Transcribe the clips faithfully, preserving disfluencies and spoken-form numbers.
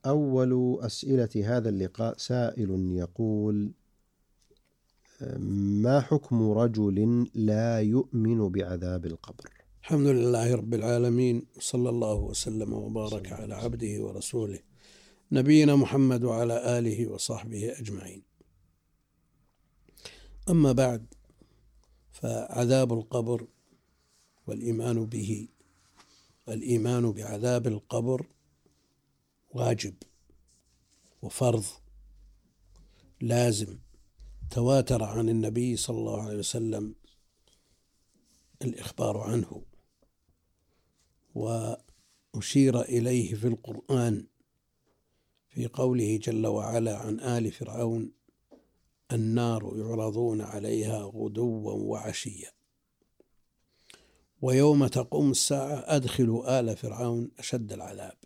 أول أسئلة هذا اللقاء سائل يقول: ما حكم رجل لا يؤمن بعذاب القبر؟ الحمد لله رب العالمين، صلى الله وسلم وبارك على عبده ورسوله نبينا محمد وعلى آله وصحبه أجمعين. أما بعد، فعذاب القبر والإيمان به، الإيمان بعذاب القبر واجب وفرض لازم، تواتر عن النبي صلى الله عليه وسلم الإخبار عنه، وأشير إليه في القرآن في قوله جل وعلا عن آل فرعون: النار يعرضون عليها غدوا وعشيا ويوم تقوم الساعة أدخلوا آل فرعون أشد العذاب.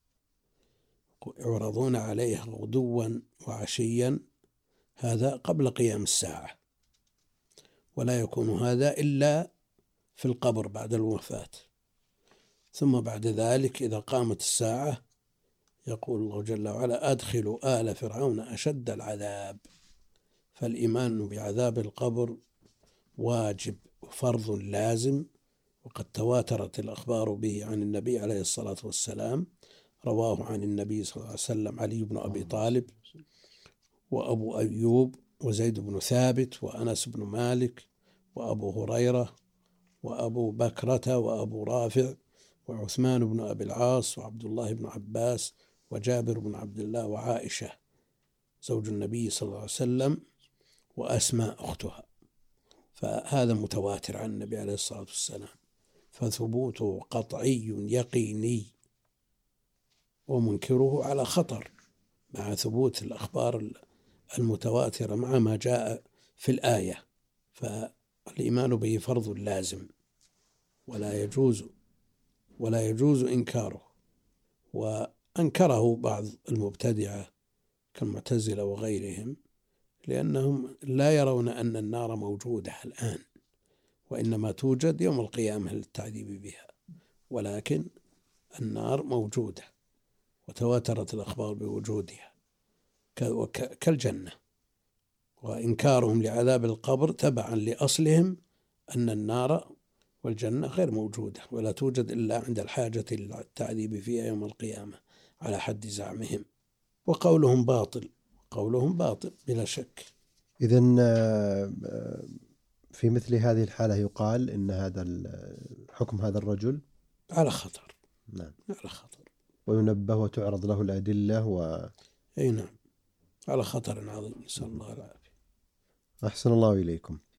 يعرضون عليها غدوا وعشيا، هذا قبل قيام الساعة، ولا يكون هذا إلا في القبر بعد الوفاة. ثم بعد ذلك إذا قامت الساعة يقول الله جل وعلا: أدخلوا آل فرعون أشد العذاب. فالإيمان بعذاب القبر واجب وفرض لازم، وقد تواترت الأخبار به عن النبي عليه الصلاة والسلام. رواه عن النبي صلى الله عليه وسلم علي بن أبي طالب وأبو أيوب وزيد بن ثابت وأنس بن مالك وأبو هريرة وأبو بكرة وأبو رافع وعثمان بن أبي العاص وعبد الله بن عباس وجابر بن عبد الله وعائشة زوج النبي صلى الله عليه وسلم وأسماء أختها. فهذا متواتر عن النبي عليه الصلاة والسلام، فثبوته قطعي يقيني، ومنكره على خطر مع ثبوت الأخبار المتواترة مع ما جاء في الآية. فالإيمان به فرض لازم، ولا يجوز ولا يجوز إنكاره. وأنكره بعض المبتدعة كالمعتزلة وغيرهم، لأنهم لا يرون أن النار موجودة الآن، وإنما توجد يوم القيامة للتعذيب بها، ولكن النار موجودة وتواترت الأخبار بوجودها كالجنة. وإنكارهم لعذاب القبر تبعا لأصلهم أن النار والجنة غير موجودة ولا توجد إلا عند الحاجة للتعذيب فيها يوم القيامة على حد زعمهم. وقولهم باطل، قولهم باطل بلا شك. إذن في مثل هذه الحالة يقال إن هذا حكم هذا الرجل على خطر. نعم، على خطر، وينبه وتعرض له الأدلة و... أي نعم، على خطر عظيم، نسأل الله العافية. أحسن الله إليكم.